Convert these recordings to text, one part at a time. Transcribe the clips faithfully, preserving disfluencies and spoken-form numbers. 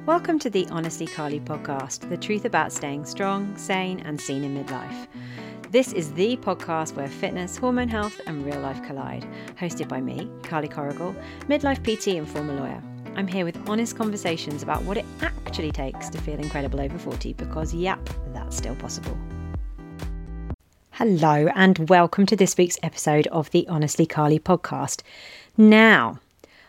Welcome to the Honestly Carly podcast, the truth about staying strong, sane and seen in midlife. This is the podcast where fitness, hormone health and real life collide. Hosted by me, Carly Corrigal, midlife P T and former lawyer. I'm here with honest conversations about what it actually takes to feel incredible over forty because, yep, that's still possible. Hello and welcome to this week's episode of the Honestly Carly podcast. Now,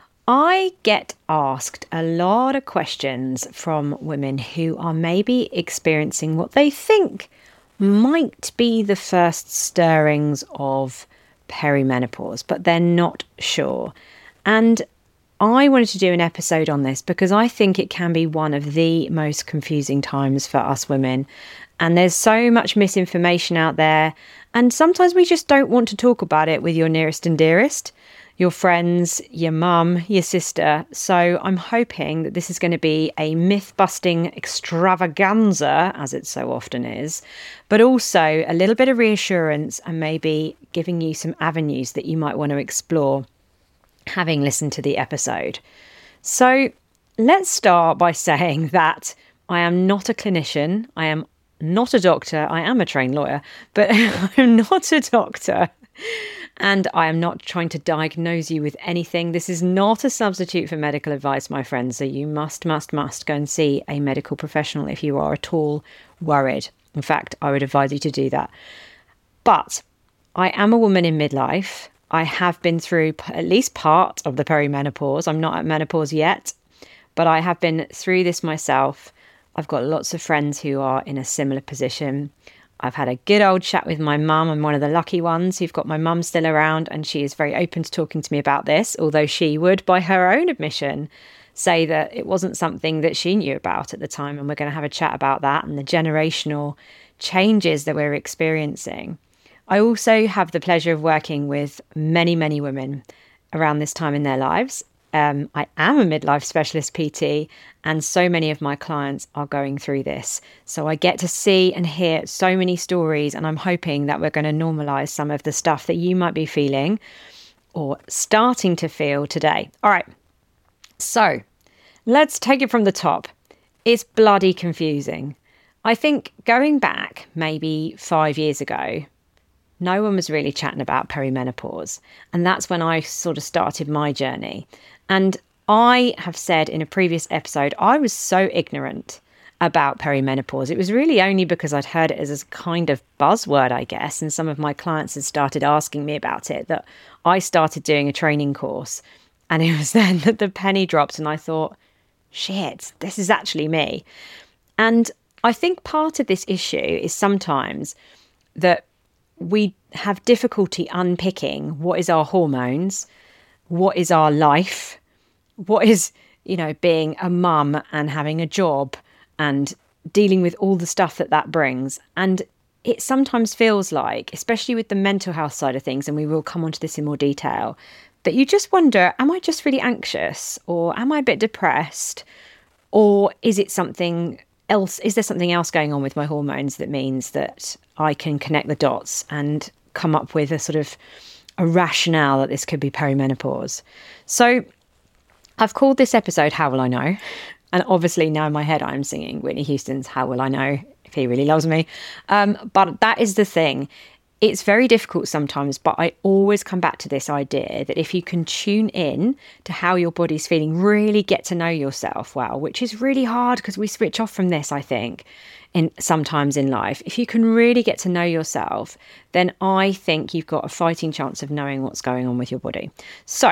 I get asked a lot of questions from women who are maybe experiencing what they think might be the first stirrings of perimenopause, but they're not sure. And I wanted to do an episode on this because I think it can be one of the most confusing times for us women. And there's so much misinformation out there. And sometimes we just don't want to talk about it with your nearest and dearest, your friends, your mum, your sister. So I'm hoping that this is going to be a myth-busting extravaganza, as it so often is, but also a little bit of reassurance and maybe giving you some avenues that you might want to explore having listened to the episode. So let's start by saying that I am not a clinician. I am not a doctor. I am a trained lawyer, but I'm not a doctor. And I am not trying to diagnose you with anything. This is not a substitute for medical advice, my friends. So you must, must, must go and see a medical professional if you are at all worried. In fact, I would advise you to do that. But I am a woman in midlife. I have been through p- at least part of the perimenopause. I'm not at menopause yet, but I have been through this myself. I've got lots of friends who are in a similar position. I've had a good old chat with my mum. I'm one of the lucky ones who've got my mum still around, and she is very open to talking to me about this, although she would, by her own admission, say that it wasn't something that she knew about at the time. And we're going to have a chat about that and the generational changes that we're experiencing. I also have the pleasure of working with many, many women around this time in their lives. Um, I am a midlife specialist P T, and so many of my clients are going through this. So I get to see and hear so many stories, and I'm hoping that we're going to normalize some of the stuff that you might be feeling or starting to feel today. All right. So let's take it from the top. It's bloody confusing. I think going back maybe five years ago, no one was really chatting about perimenopause. And that's when I sort of started my journey. And I have said in a previous episode, I was so ignorant about perimenopause. It was really only because I'd heard it as a kind of buzzword, I guess. And some of my clients had started asking me about it, that I started doing a training course. And it was then that the penny dropped and I thought, shit, this is actually me. And I think part of this issue is sometimes that we have difficulty unpicking what is our hormones, what is our life, what is, you know, being a mum and having a job and dealing with all the stuff that that brings. And it sometimes feels like, especially with the mental health side of things, and we will come onto this in more detail, that you just wonder, am I just really anxious, or am I a bit depressed, or is it something else? Is there something else going on with my hormones that means that I can connect the dots and come up with a sort of a rationale that this could be perimenopause? So I've called this episode How Will I Know? And obviously now in my head I'm singing Whitney Houston's How Will I Know If He Really Loves Me? Um, but that is the thing. It's very difficult sometimes, but I always come back to this idea that if you can tune in to how your body's feeling, really get to know yourself well, which is really hard because we switch off from this, I think, in sometimes in life. If you can really get to know yourself, then I think you've got a fighting chance of knowing what's going on with your body. So,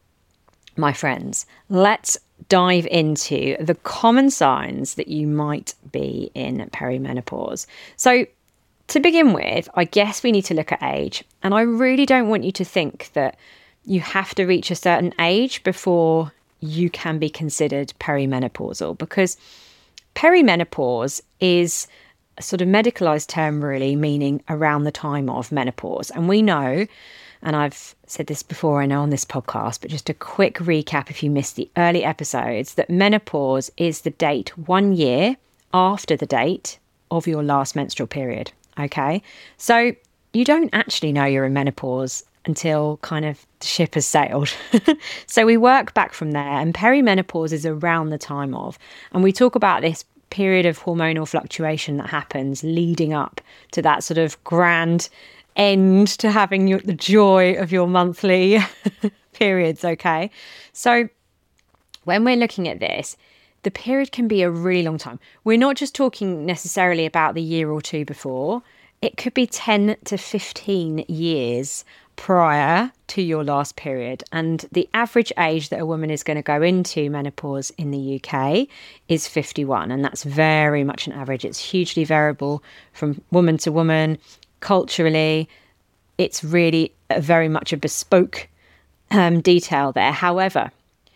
my friends, let's dive into the common signs that you might be in perimenopause. So, to begin with, I guess we need to look at age. And I really don't want you to think that you have to reach a certain age before you can be considered perimenopausal, because perimenopause is a sort of medicalized term, really, meaning around the time of menopause. And we know, and I've said this before, I know, on this podcast, but just a quick recap if you missed the early episodes, that menopause is the date one year after the date of your last menstrual period. Okay, so you don't actually know you're in menopause until kind of the ship has sailed. So we work back from there, and perimenopause is around the time of, and we talk about this period of hormonal fluctuation that happens leading up to that sort of grand end to having your, the joy of your monthly periods, okay? So when we're looking at this, the period can be a really long time. We're not just talking necessarily about the year or two before. It could be ten to fifteen years prior to your last period. And the average age that a woman is going to go into menopause in the U K is fifty-one. And that's very much an average. It's hugely variable from woman to woman. Culturally, it's really a very much a bespoke um, detail there. However,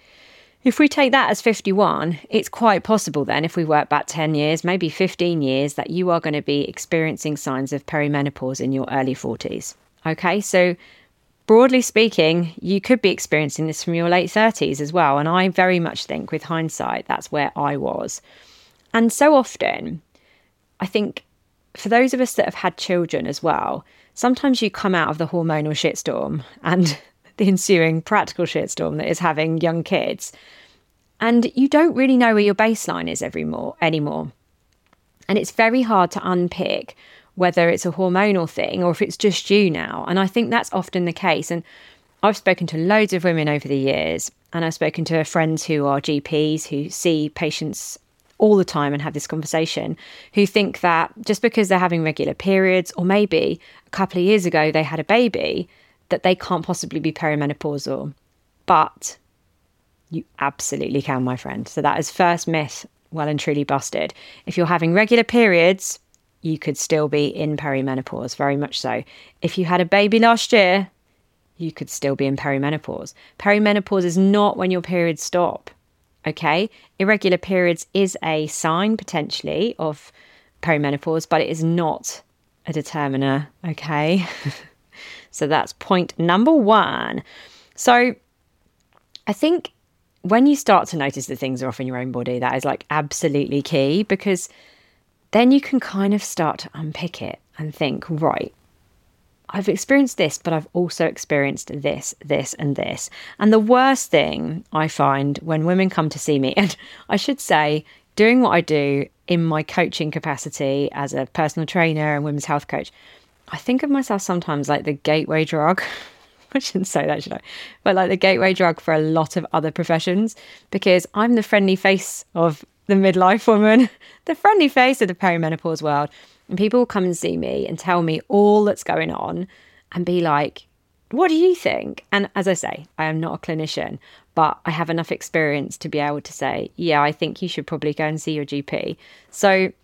if we take that as fifty-one, it's quite possible then, if we work back ten years, maybe fifteen years, that you are going to be experiencing signs of perimenopause in your early forties. Okay, so broadly speaking, you could be experiencing this from your late thirties as well. And I very much think with hindsight, that's where I was. And so often, I think for those of us that have had children as well, sometimes you come out of the hormonal shitstorm and the ensuing practical shitstorm that is having young kids, and you don't really know where your baseline is every more anymore. And it's very hard to unpick whether it's a hormonal thing or if it's just you now. And I think that's often the case. And I've spoken to loads of women over the years, and I've spoken to friends who are G Ps who see patients all the time and have this conversation, who think that just because they're having regular periods, or maybe a couple of years ago they had a baby, that they can't possibly be perimenopausal. But you absolutely can, my friend. So that is first myth well and truly busted. If you're having regular periods, you could still be in perimenopause, very much so. If you had a baby last year, you could still be in perimenopause. Perimenopause is not when your periods stop, okay? Irregular periods is a sign, potentially, of perimenopause, but it is not a determiner, okay? So that's point number one. So I think when you start to notice that things are off in your own body, that is like absolutely key, because then you can kind of start to unpick it and think, right, I've experienced this, but I've also experienced this, this, and this. And the worst thing I find when women come to see me, and I should say, doing what I do in my coaching capacity as a personal trainer and women's health coach, I think of myself sometimes like the gateway drug. I shouldn't say that, should I? But like the gateway drug for a lot of other professions, because I'm the friendly face of the midlife woman, the friendly face of the perimenopause world. And people will come and see me and tell me all that's going on and be like, what do you think? And as I say, I am not a clinician, but I have enough experience to be able to say, yeah, I think you should probably go and see your G P. So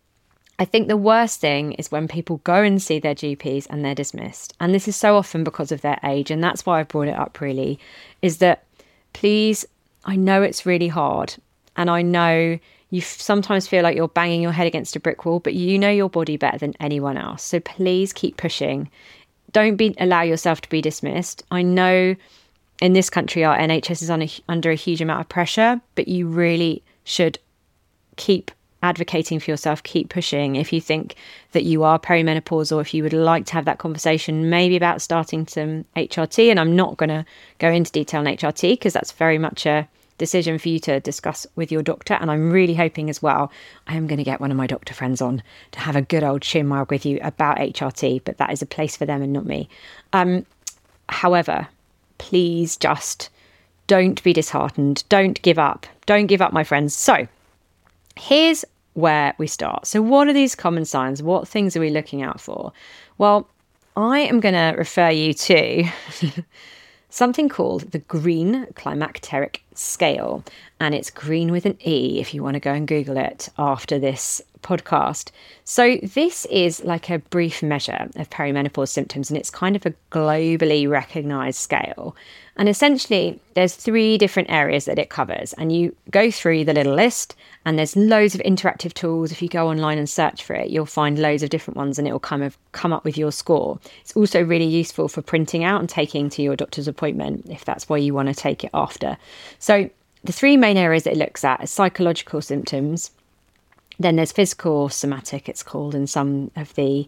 I think the worst thing is when people go and see their G Ps and they're dismissed. And this is so often because of their age. And that's why I brought it up, really, is that please, I know it's really hard. And I know you sometimes feel like you're banging your head against a brick wall, but you know your body better than anyone else. So please keep pushing. Don't be allow yourself to be dismissed. I know in this country, our N H S is on a, under a huge amount of pressure, but you really should keep advocating for yourself, keep pushing. If you think that you are perimenopausal, if you would like to have that conversation, maybe about starting some H R T, and I'm not going to go into detail on H R T because that's very much a decision for you to discuss with your doctor. And I'm really hoping as well, I am going to get one of my doctor friends on to have a good old chinwag with you about H R T, but that is a place for them and not me. Um, however, please just don't be disheartened. Don't give up. Don't give up, my friends. So here's where we start. So what are these common signs? What things are we looking out for? Well, I am going to refer you to something called the Green Climacteric Scale. And it's green with an E if you want to go and Google it after this podcast. So this is like a brief measure of perimenopause symptoms, and it's kind of a globally recognized scale. And essentially, there's three different areas that it covers. And you go through the little list, and there's loads of interactive tools. If you go online and search for it, you'll find loads of different ones, and it will kind of come up with your score. It's also really useful for printing out and taking to your doctor's appointment, if that's where you want to take it after. So the three main areas that it looks at are psychological symptoms. Then there's physical or somatic, it's called in some of the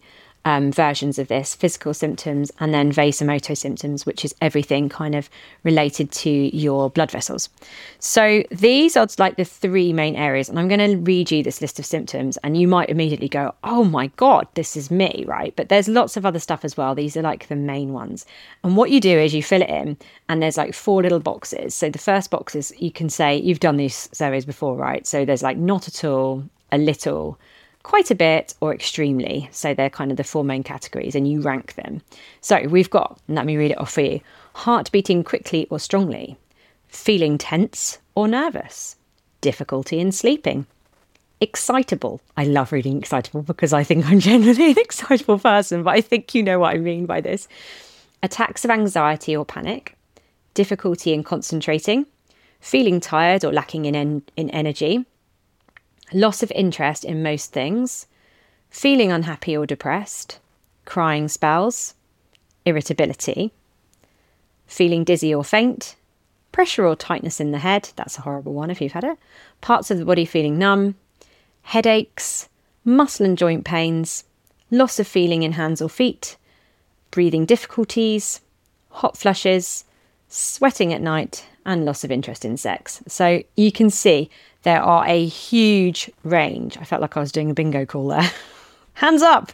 um, versions of this: physical symptoms and then vasomotor symptoms, which is everything kind of related to your blood vessels. So these are like the three main areas. And I'm going to read you this list of symptoms and you might immediately go, oh my God, this is me, right? But there's lots of other stuff as well. These are like the main ones. And what you do is you fill it in and there's like four little boxes. So the first box is, you can say, you've done these surveys before, right? So there's like not at all, a little, quite a bit, or extremely. So they're kind of the four main categories and you rank them. So we've got, let me read it off for you: heart beating quickly or strongly, feeling tense or nervous, difficulty in sleeping, excitable. I love reading excitable because I think I'm generally an excitable person, but I think you know what I mean by this. Attacks of anxiety or panic, difficulty in concentrating, feeling tired or lacking in, en- in energy, loss of interest in most things, feeling unhappy or depressed, crying spells, irritability, feeling dizzy or faint, pressure or tightness in the head, that's a horrible one if you've had it, parts of the body feeling numb, headaches, muscle and joint pains, loss of feeling in hands or feet, breathing difficulties, hot flushes, sweating at night, and loss of interest in sex. So you can see there are a huge range. I felt like I was doing a bingo call there. Hands up.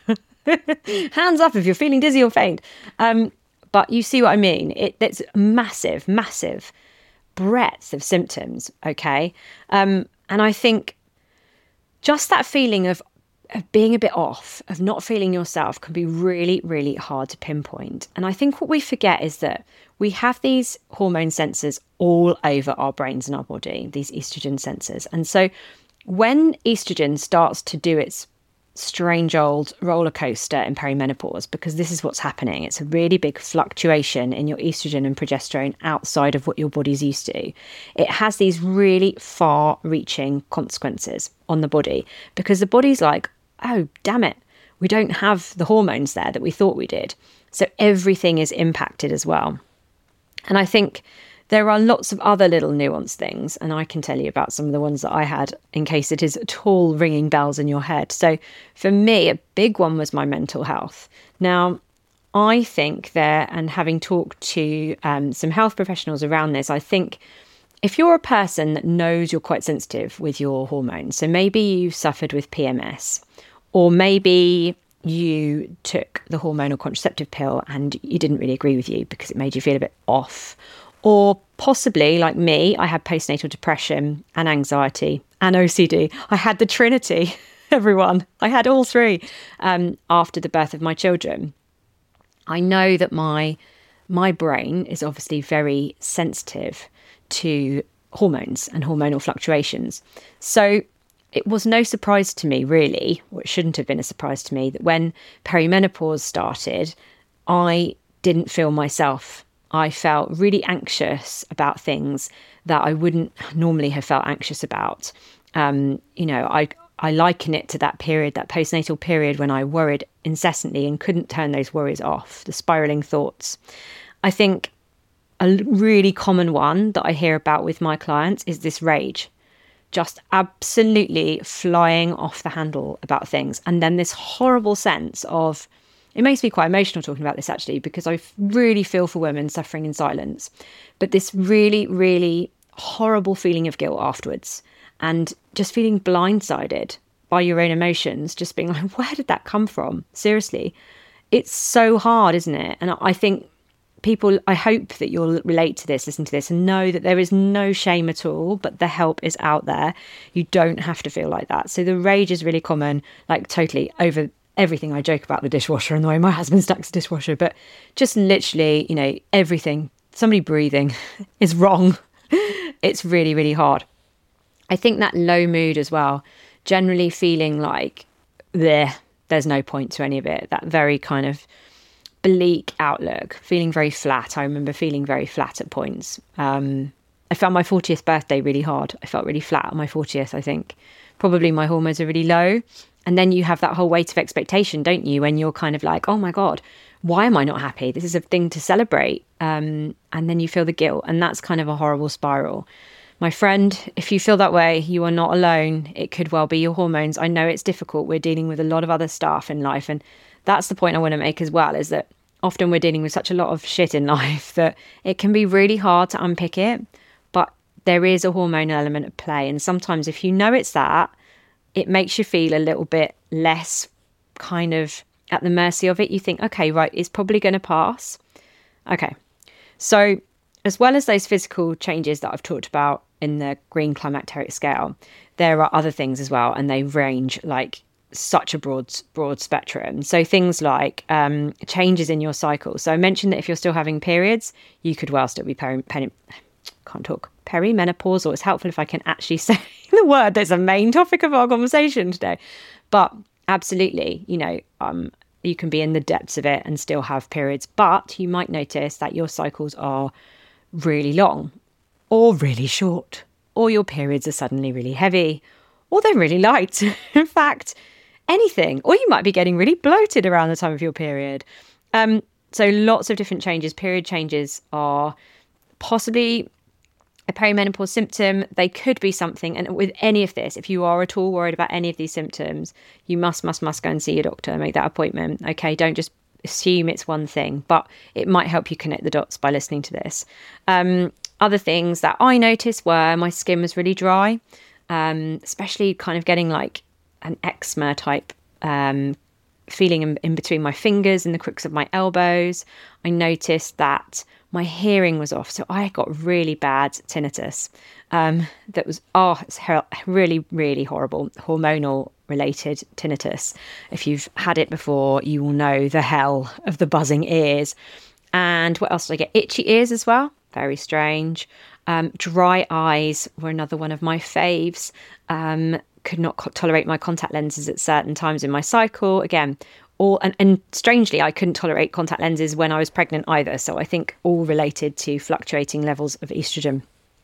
Hands up if you're feeling dizzy or faint. Um, but you see what I mean. It, it's massive, massive breadth of symptoms, okay? Um, and I think just that feeling of, of being a bit off, of not feeling yourself, can be really, really hard to pinpoint. And I think what we forget is that we have these hormone sensors all over our brains and our body, these estrogen sensors. And so when estrogen starts to do its strange old roller coaster in perimenopause, because this is what's happening, it's a really big fluctuation in your estrogen and progesterone outside of what your body's used to. It has these really far-reaching consequences on the body, because the body's like, oh, damn it, we don't have the hormones there that we thought we did. So everything is impacted as well. And I think there are lots of other little nuanced things, and I can tell you about some of the ones that I had in case it is at all ringing bells in your head. So for me, a big one was my mental health. Now, I think there, and having talked to um, some health professionals around this, I think if you're a person that knows you're quite sensitive with your hormones, so maybe you suffered with P M S, or maybe you took the hormonal contraceptive pill and you didn't really agree with you because it made you feel a bit off. Or possibly, like me, I had postnatal depression and anxiety and O C D. I had the trinity, everyone. I had all three um, after the birth of my children. I know that my my brain is obviously very sensitive to hormones and hormonal fluctuations. So it was no surprise to me, really, or it shouldn't have been a surprise to me, that when perimenopause started, I didn't feel myself. I felt really anxious about things that I wouldn't normally have felt anxious about. Um, you know, I I liken it to that period, that postnatal period when I worried incessantly and couldn't turn those worries off, the spiraling thoughts. I think a really common one that I hear about with my clients is this rage, just absolutely flying off the handle about things. And then this horrible sense of, it makes me quite emotional talking about this actually, because I really feel for women suffering in silence, but this really, really horrible feeling of guilt afterwards, and just feeling blindsided by your own emotions, just being like, where did that come from? Seriously, it's so hard, isn't it? And I think people, I hope that you'll relate to this, listen to this, and know that there is no shame at all, but the help is out there. You don't have to feel like that. So the rage is really common, like totally over everything. I joke about the dishwasher and the way my husband stacks the dishwasher, but just literally, you know, everything, somebody breathing is wrong. It's really, really hard. I think that low mood as well, generally feeling like there, there's no point to any of it, that very kind of bleak outlook, feeling very flat. I remember feeling very flat at points. Um, I found my fortieth birthday really hard. I felt really flat on my fortieth, I think. Probably my hormones are really low. And then you have that whole weight of expectation, don't you? When you're kind of like, oh my God, why am I not happy? This is a thing to celebrate. Um, and then you feel the guilt. And that's kind of a horrible spiral. My friend, if you feel that way, you are not alone. It could well be your hormones. I know it's difficult. We're dealing with a lot of other stuff in life, and that's the point I want to make as well, is that often we're dealing with such a lot of shit in life that it can be really hard to unpick it. But there is a hormonal element at play. And sometimes if you know it's that, it makes you feel a little bit less kind of at the mercy of it. You think, okay, right, it's probably going to pass. Okay. So as well as those physical changes that I've talked about in the green climacteric scale, there are other things as well. And they range like such a broad, broad spectrum. So things like um, changes in your cycle. So I mentioned that if you're still having periods, you could well still be peri- peri- can't talk perimenopausal. It's helpful if I can actually say the word that's a main topic of our conversation today. But absolutely, you know, um, you can be in the depths of it and still have periods, but you might notice that your cycles are really long or really short, or your periods are suddenly really heavy, or they're really light. In fact, anything, or you might be getting really bloated around the time of your period. Um, so lots of different changes. Period changes are possibly a perimenopause symptom. They could be something. And with any of this, if you are at all worried about any of these symptoms, you must, must, must go and see your doctor, make that appointment. Okay, don't just assume it's one thing, but it might help you connect the dots by listening to this. Um, other things that I noticed were my skin was really dry, um, especially kind of getting like an eczema type um, feeling in, in between my fingers and the crooks of my elbows. I noticed that my hearing was off. So I got really bad tinnitus. Um, that was, oh, it's her- really, really horrible. Hormonal related tinnitus. If you've had it before, you will know the hell of the buzzing ears. And what else did I get? Itchy ears as well. Very strange. Um, dry eyes were another one of my faves. Um, could not co- tolerate my contact lenses at certain times in my cycle. Again, all and, and strangely, I couldn't tolerate contact lenses when I was pregnant either. So I think all related to fluctuating levels of estrogen.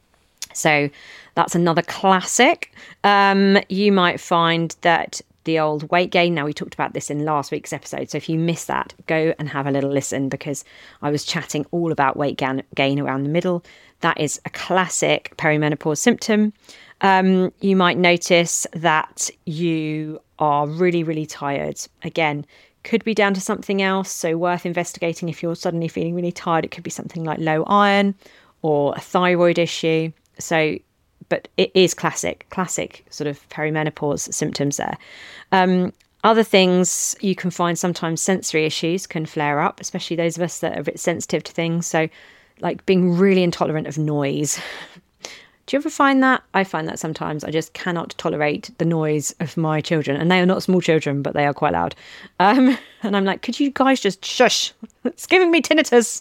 So that's another classic. Um, you might find that the old weight gain. Now, we talked about this in last week's episode. So if you missed that, go and have a little listen, because I was chatting all about weight gain, gain around the middle. That is a classic perimenopause symptom. Um, you might notice that you are really, really tired. Again, could be down to something else. So worth investigating if you're suddenly feeling really tired. It could be something like low iron or a thyroid issue. So, but it is classic, classic sort of perimenopause symptoms there. Um, other things you can find, sometimes sensory issues can flare up, especially those of us that are a bit sensitive to things. So like being really intolerant of noise. Do you ever find that? I find that sometimes. I just cannot tolerate the noise of my children. And they are not small children, but they are quite loud. Um, and I'm like, could you guys just shush? It's giving me tinnitus.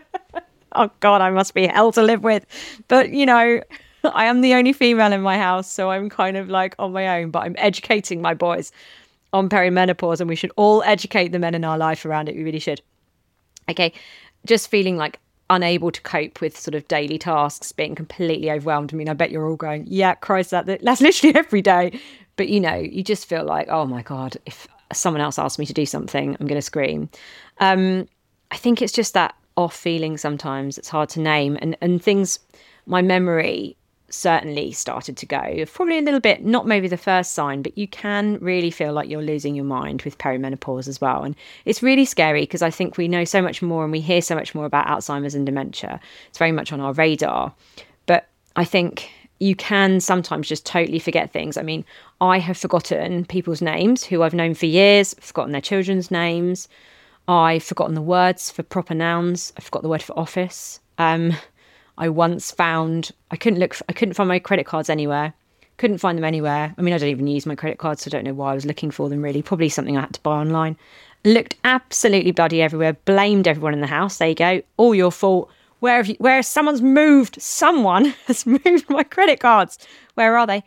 Oh, God, I must be hell to live with. But, you know, I am the only female in my house, so I'm kind of like on my own. But I'm educating my boys on perimenopause, and we should all educate the men in our life around it. We really should. Okay, just feeling like unable to cope with sort of daily tasks, being completely overwhelmed. I mean, I bet you're all going, yeah, Christ, that that's literally every day. But, you know, you just feel like, oh, my God, if someone else asks me to do something, I'm going to scream. Um, I think it's just that off feeling sometimes. It's hard to name. And, and things, my memory certainly started to go. Probably a little bit, not maybe the first sign, but you can really feel like you're losing your mind with perimenopause as well. And it's really scary because I think we know so much more and we hear so much more about Alzheimer's and dementia. It's very much on our radar. But I think you can sometimes just totally forget things. I mean, I have forgotten people's names who I've known for years, forgotten their children's names. I've forgotten the words for proper nouns. I forgot the word for office. Um, I once found, I couldn't look, I couldn't find my credit cards anywhere. Couldn't find them anywhere. I mean, I don't even use my credit cards, so I don't know why I was looking for them really. Probably something I had to buy online. Looked absolutely bloody everywhere. Blamed everyone in the house. There you go. All your fault. Where have you, where someone's moved, someone has moved my credit cards. Where are they?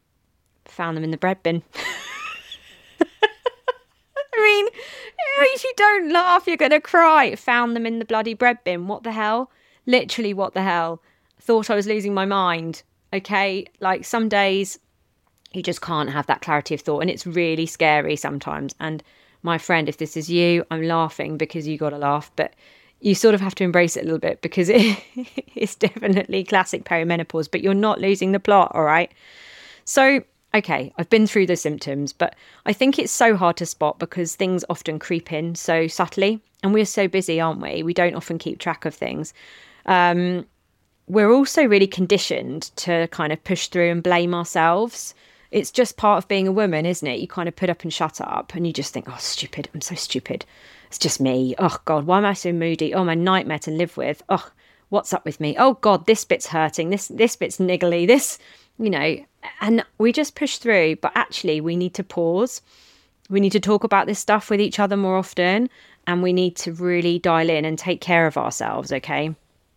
Found them in the bread bin. I mean, if you don't laugh, you're going to cry. Found them in the bloody bread bin. What the hell? Literally, what the hell? Thought I was losing my mind. Okay, like some days you just can't have that clarity of thought, and it's really scary sometimes. And my friend, if this is you, I'm laughing because you got to laugh, but you sort of have to embrace it a little bit because it, it's definitely classic perimenopause, but you're not losing the plot, all right? So okay, I've been through the symptoms, but I think it's so hard to spot because things often creep in so subtly, and we're so busy, aren't we? We don't often keep track of things. Um, we're also really conditioned to kind of push through and blame ourselves. It's just part of being a woman, isn't it? You kind of put up and shut up and you just think, oh, stupid, I'm so stupid. It's just me. Oh, God, why am I so moody? Oh, my nightmare to live with. Oh, what's up with me? Oh, God, this bit's hurting. This, this bit's niggly. This, you know, and we just push through. But actually, we need to pause. We need to talk about this stuff with each other more often. And we need to really dial in and take care of ourselves, okay?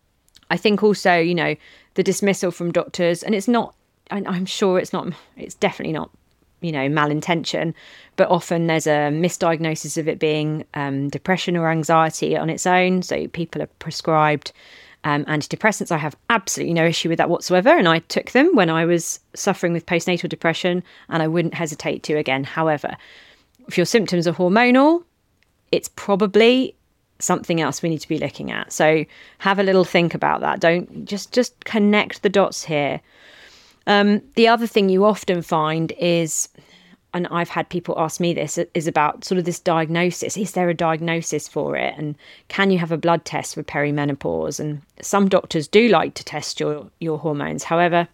I think also, you know, the dismissal from doctors, and it's not, I'm sure it's not, it's definitely not, you know, malintention, but often there's a misdiagnosis of it being um, depression or anxiety on its own. So people are prescribed um, antidepressants. I have absolutely no issue with that whatsoever. And I took them when I was suffering with postnatal depression, and I wouldn't hesitate to again. However, if your symptoms are hormonal, it's probably something else we need to be looking at. So have a little think about that. Don't just, just connect the dots here. Um, the other thing you often find is, and I've had people ask me this, is about sort of this diagnosis. Is there a diagnosis for it? And can you have a blood test for perimenopause? And some doctors do like to test your, your hormones. However,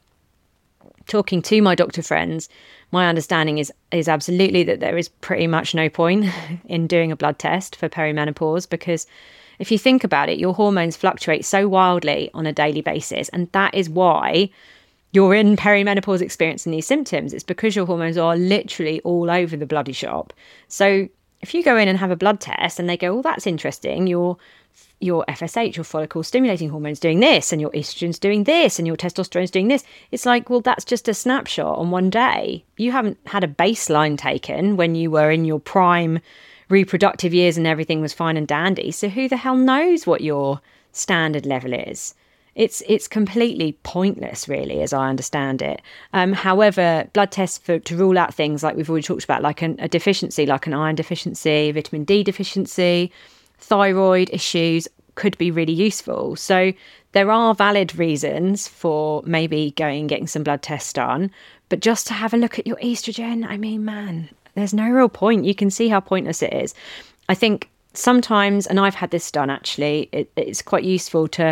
talking to my doctor friends, my understanding is is absolutely that there is pretty much no point in doing a blood test for perimenopause, because if you think about it, your hormones fluctuate so wildly on a daily basis. And that is why you're in perimenopause experiencing these symptoms. It's because your hormones are literally all over the bloody shop. So if you go in and have a blood test and they go, oh, that's interesting, your your F S H, your follicle stimulating hormone's doing this, and your estrogen's doing this, and your testosterone's doing this. It's like, well, that's just a snapshot on one day. You haven't had a baseline taken when you were in your prime reproductive years and everything was fine and dandy. So who the hell knows what your standard level is? It's it's completely pointless, really, as I understand it. Um, however, blood tests for, to rule out things like we've already talked about, like an, a deficiency, like an iron deficiency, vitamin D deficiency, thyroid issues, could be really useful. So there are valid reasons for maybe going and getting some blood tests done. But just to have a look at your estrogen, I mean, man, there's no real point. You can see how pointless it is. I think sometimes, and I've had this done actually, it, it's quite useful to,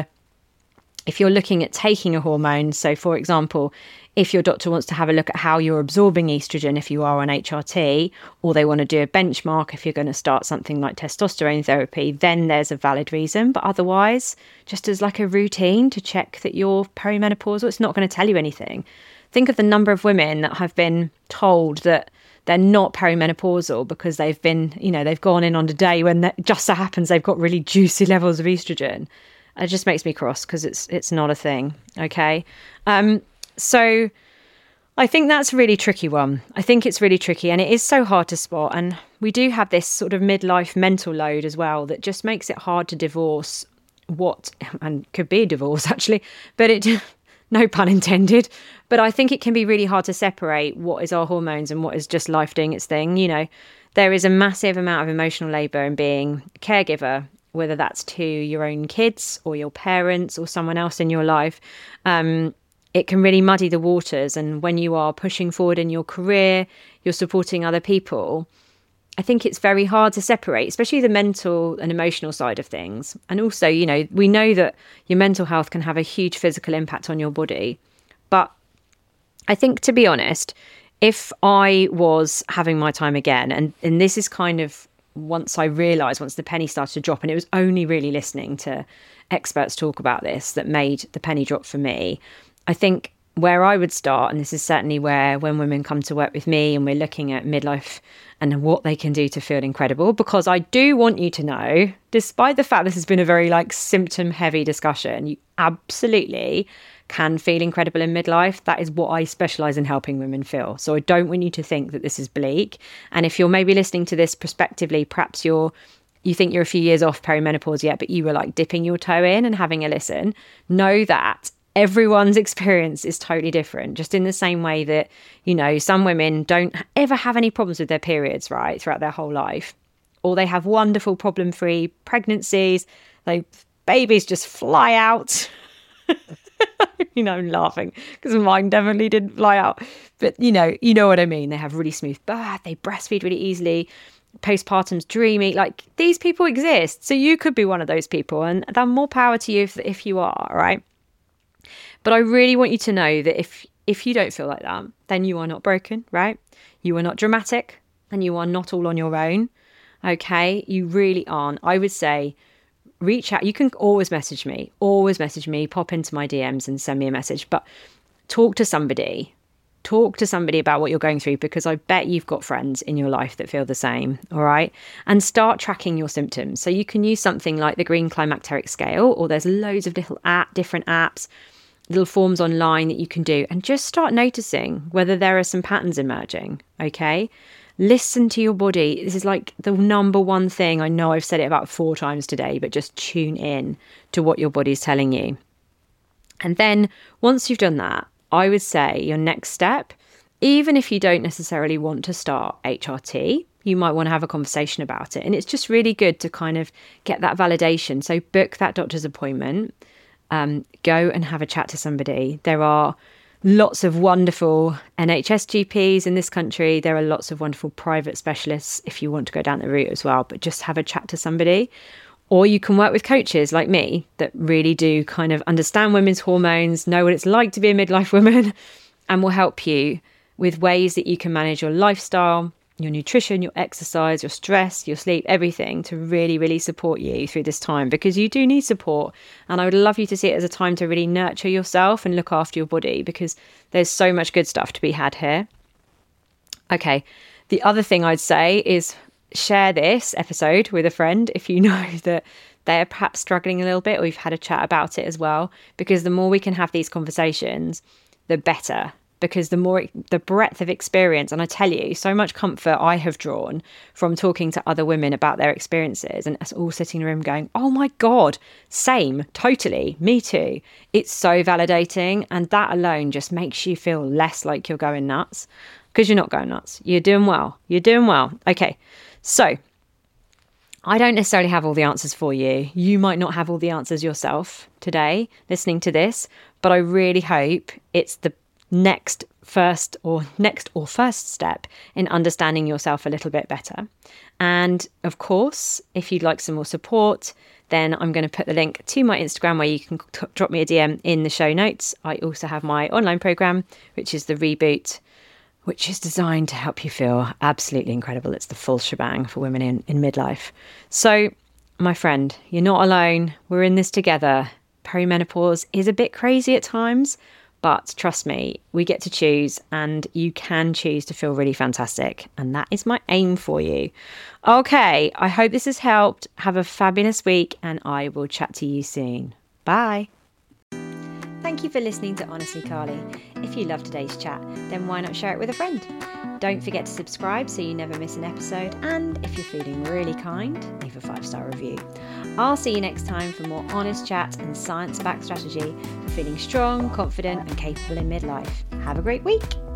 if you're looking at taking a hormone, so for example, if your doctor wants to have a look at how you're absorbing estrogen if you are on H R T, or they want to do a benchmark if you're going to start something like testosterone therapy, then there's a valid reason. But otherwise, just as like a routine to check that you're perimenopausal, it's not going to tell you anything. Think of the number of women that have been told that they're not perimenopausal because they've been, you know, they've gone in on a day when that just so happens they've got really juicy levels of estrogen. It just makes me cross because it's it's not a thing. Okay. Um, so I think that's a really tricky one. I think it's really tricky, and it is so hard to spot. And we do have this sort of midlife mental load as well that just makes it hard to divorce what, and could be a divorce actually, but it, no pun intended. But I think it can be really hard to separate what is our hormones and what is just life doing its thing. You know, there is a massive amount of emotional labour in being a caregiver, whether that's to your own kids or your parents or someone else in your life. Um, it can really muddy the waters. And when you are pushing forward in your career, you're supporting other people, I think it's very hard to separate, especially the mental and emotional side of things. And also, you know, we know that your mental health can have a huge physical impact on your body. But I think, to be honest, if I was having my time again, and, and this is kind of once I realised, once the penny started to drop, and it was only really listening to experts talk about this that made the penny drop for me. I think where I would start, and this is certainly where when women come to work with me and we're looking at midlife and what they can do to feel incredible, because I do want you to know, despite the fact this has been a very like symptom heavy discussion, you absolutely can feel incredible in midlife. That is what I specialise in helping women feel. So I don't want you to think that this is bleak. And if you're maybe listening to this prospectively, perhaps you're you think you're a few years off perimenopause yet, but you were like dipping your toe in and having a listen, know that everyone's experience is totally different. Just in the same way that, you know, some women don't ever have any problems with their periods, right, throughout their whole life. Or they have wonderful problem-free pregnancies. They babies just fly out. you know, I'm laughing because mine definitely didn't fly out. But, you know, you know what I mean? They have really smooth birth. They breastfeed really easily. Postpartum's dreamy. Like, these people exist. So you could be one of those people, and then more power to you if, if you are, right? But I really want you to know that if if you don't feel like that, then you are not broken, right? You are not dramatic, and you are not all on your own. Okay, you really aren't. I would say reach out. You can always message me, always message me, pop into my D Ms and send me a message, but talk to somebody. Talk to somebody about what you're going through, because I bet you've got friends in your life that feel the same, all right? And start tracking your symptoms. So you can use something like the Green Climacteric Scale, or there's loads of little app, different apps, little forms online that you can do, and just start noticing whether there are some patterns emerging, okay? Listen to your body. This is like the number one thing. I know I've said it about four times today, but just tune in to what your body's telling you. And then once you've done that, I would say your next step, even if you don't necessarily want to start H R T, you might want to have a conversation about it. And it's just really good to kind of get that validation. So book that doctor's appointment, um, go and have a chat to somebody. There are lots of wonderful N H S G Ps in this country. There are lots of wonderful private specialists if you want to go down the route as well, but just have a chat to somebody. Or you can work with coaches like me that really do kind of understand women's hormones, know what it's like to be a midlife woman, and will help you with ways that you can manage your lifestyle, your nutrition, your exercise, your stress, your sleep, everything to really, really support you through this time, because you do need support. And I would love you to see it as a time to really nurture yourself and look after your body, because there's so much good stuff to be had here. Okay, the other thing I'd say is share this episode with a friend if you know that they're perhaps struggling a little bit, or you've had a chat about it as well, because the more we can have these conversations, the better. Because the more, the breadth of experience, and I tell you, so much comfort I have drawn from talking to other women about their experiences, and us all sitting in a room going, oh my God, same, totally, me too. It's so validating, and that alone just makes you feel less like you're going nuts, because you're not going nuts. You're doing well. You're doing well. Okay, so I don't necessarily have all the answers for you. You might not have all the answers yourself today listening to this, but I really hope it's the next first or next or first step in understanding yourself a little bit better. And of course, if you'd like some more support, then I'm going to put the link to my Instagram where you can t- drop me a D M in the show notes. I also have my online program, which is the Reboot, which is designed to help you feel absolutely incredible. It's the full shebang for women in, in midlife. So, my friend, you're not alone. We're in this together. Perimenopause is a bit crazy at times, but trust me, we get to choose, and you can choose to feel really fantastic. And that is my aim for you. Okay, I hope this has helped. Have a fabulous week, and I will chat to you soon. Bye. Thank you for listening to Honestly Carly. If you love today's chat, then why not share it with a friend? Don't forget to subscribe so you never miss an episode. And if you're feeling really kind, leave a five-star review. I'll see you next time for more honest chat and science-backed strategy for feeling strong, confident, and capable in midlife. Have a great week.